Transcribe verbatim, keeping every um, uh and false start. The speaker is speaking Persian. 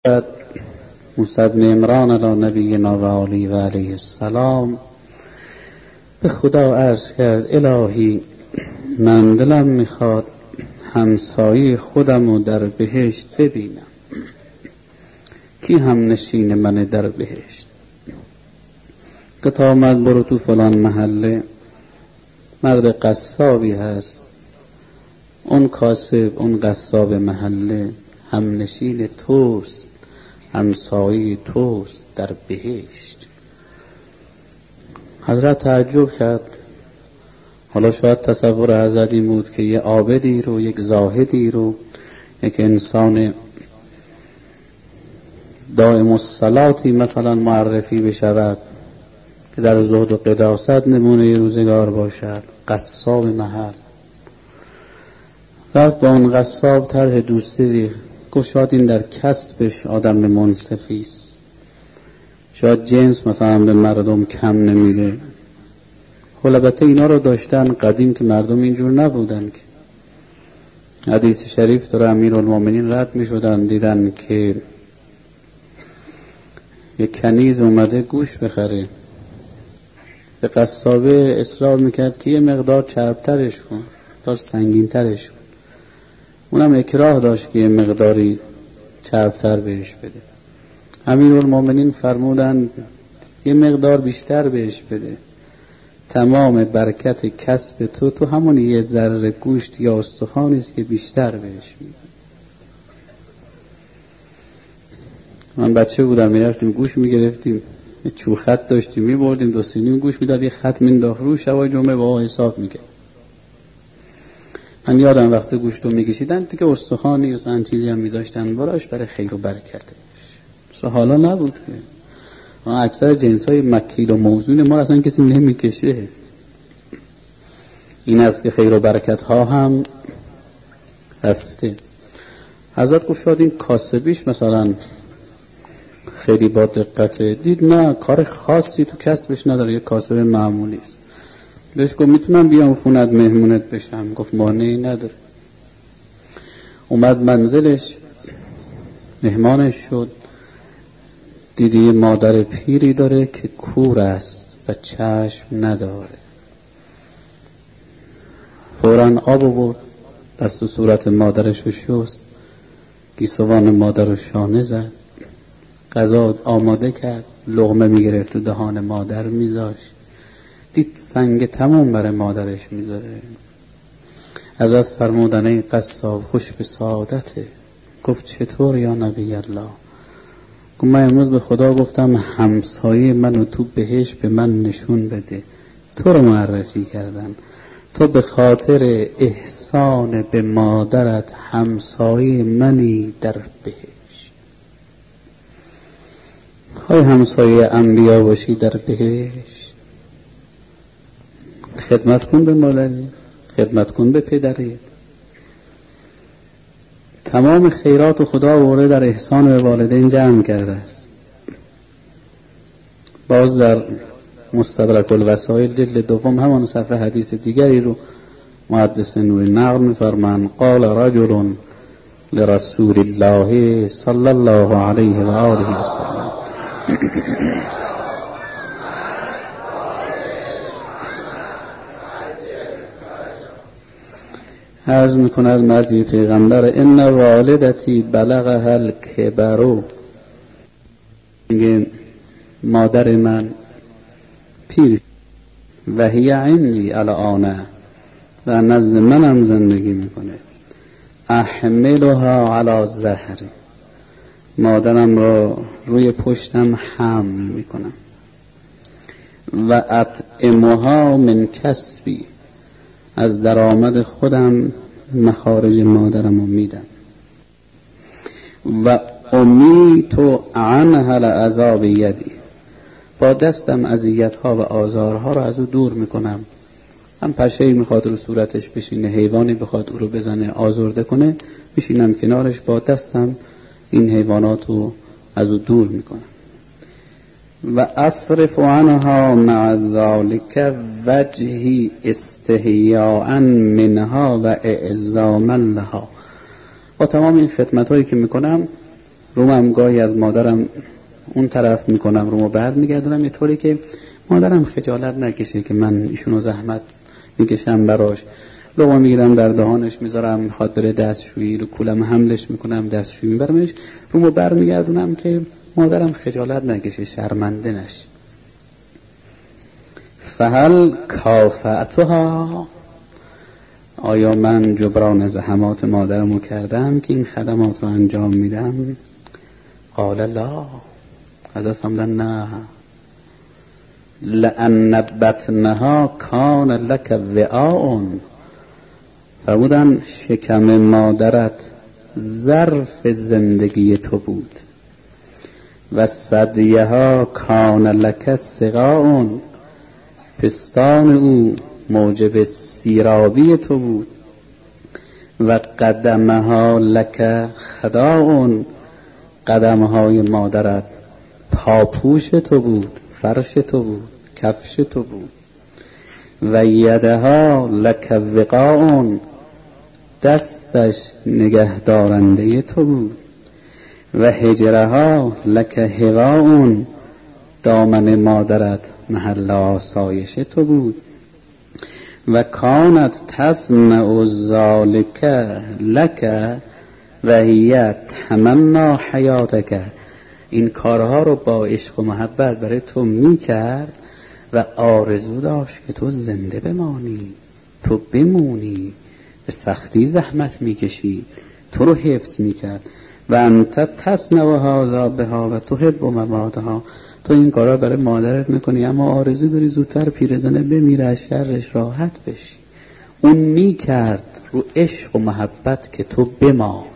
موسی بن عمران علی نبینا و آله و علیه السلام به خدا عرض کرد الهی من دلم میخواد همسایه خودم رو در بهشت ببینم. کی هم نشین من در بهشت؟ که آمد برو تو فلان محله مرد قصابی هست، اون کاسب اون قصاب محله هم نشین توست، همسایه توست در بهشت. حضرت تعجب کرد. حالا شاید تصور حضرت این بود که یه عابدی رو، یک زاهدی رو، یک انسان دائم الصلاتی مثلا معرفی بشود که در زهد و قداست نمونه روزگار باشد. قصاب محل رفت با اون قصاب طرح دوستی گفت شاید این در کسبش آدم منصفی است، شاید جنس مثلا به مردم کم نمیده. البته اینا رو داشتن قدیم که مردم اینجور نبودن که حدیث شریف داره امیرالمومنین رد می شدن دیدن که یک کنیز اومده گوش بخره، به قصابه اصرار میکرد که یه مقدار چربترش کن، مقدار سنگین ترش کن. اونم اکراه داشت که یه مقداری چربتر بهش بده. امیرالمومنین فرمودن یه مقدار بیشتر بهش بده، تمام برکت کسب تو تو همون یه ذره گوشت یا استخوانی است که بیشتر بهش میده. من بچه بودم میرفتیم گوش میگرفتیم، یه چوخط داشتیم میبردیم دو سینیم گوش میداد، یه خط مینداخت رو، شبای جمعه با حساب میکرد. من یادم وقتی گوشت رو میکشیدن دیگه استخوانی مثلا چیزی هم میذاشتن براش برای خیر و برکتش. مثلا حالا نبود که من اکثر جنس های مکیل و موزون ما اصلا کسی نمیکشه. این است که خیر و برکت ها هم رفته. حضرت گفت شاید این کاسبیش مثلا خیلی با دقته. دید نه، کار خاصی تو کسبش نداره، یه کاسب معمولی است. بهش گفت میتونم بیام خونت مهمونت بشم؟ گفت مانعی نداره. اومد منزلش، مهمانش شد. دیدی مادر پیری داره که کور است و چشم نداره. فوراً آب آورد، دست و صورت مادرش رو شست، گیسوان مادر رو شانه زد، غذا آماده کرد، لقمه میگرفت تو دهان مادر میذاشت. دید سنگ تمام برای مادرش میذاره. حضرت فرمودن ای قصاب خوش به سعادته. گفت چطور یا نبی الله؟ گفت من امروز به خدا گفتم همسایه منو تو بهشت به من نشون بده، تو رو معرفی کردن، تو به خاطر احسان به مادرت همسایه منی در بهشت. خواهی همسایه انبیا باشی در بهشت؟ خدمت کن به مادری، خدمت کن به پدری. تمام خیرات خدا آورده در احسان به والدین جمع کرده است. باز در مستدرک الوسائل جلد دوم همان صفحه حدیث دیگری رو محدث نوری نقل می‌فرمایند قال رجل لرسول الله صلی الله علیه و آله و سلم عرض میکند مردی پیغمبر ان والدتی بلغها الکبر، میگه مادر من پیر و هی عندی الان و نزد منم زندگی میکنه، احملها علی ظهری، مادرم را روی پشتم حمل میکنم، و اطعمها من کسبی، از درآمد خودم مخارج مادرم رو میدم، و امیت عنها العذاب بیدی، با دستم اذیت‌ها و آزارها رو از او دور میکنم. هم پشه‌ای میخواد رو صورتش بشینه، حیوانی بخواد او رو بزنه آزرده کنه، میشینم کنارش با دستم این حیوانات رو از او دور میکنم. و اصرف عنها مع ذلك وجهی استحیاء منها و اعظاما لها، با تمام این خدمت هایی که میکنم رومم گاهی از مادرم اون طرف میکنم، رومو برد میگردونم یه طوری که مادرم خجالت نکشه که من ایشونو زحمت میکشم براش. لقمه میگیرم در دهانش میذارم، میخواد بره دستشویی رو کولم حملش میکنم، دستشویی میبرمش، رومو بر میگردونم که مادرم خجالت نکشه، شرمنده نشه. فهل کافأتها، آیا من جبران زحمات مادرمو کردم که این خدمات رو انجام میدم؟ قال لا، حضرت فرمودن نه. لأن بطنها کان لک وعاء، فرمودن شکم مادرت ظرف زندگی تو بود. و ثدیها کان لک سقاء، پستان او موجب سیرابی تو بود. و قدمها لک خداء، قدمهای مادرت پاپوش تو بود، فرش تو بود، کفش تو بود. و یدها لک وقاء، دستش نگهدارنده تو بود. و هجرها لک هواء، دامن مادرت محل آسایش تو بود. و کانت تصنع ذلک لک و هی تمنا حیاتک، این کارها رو با عشق و محبت برای تو میکرد و آرزو داشت که تو زنده بمانی، تو بمونی، به سختی زحمت میکشی، تو رو حفظ میکرد. و انت تصنع هذا بها و تحب مماتها، تو این کارا برای مادرت میکنی اما آرزو داری زودتر پیرزنه بمیره از شرش راحت بشی. اون میکرد رو عشق و محبت که تو بمان.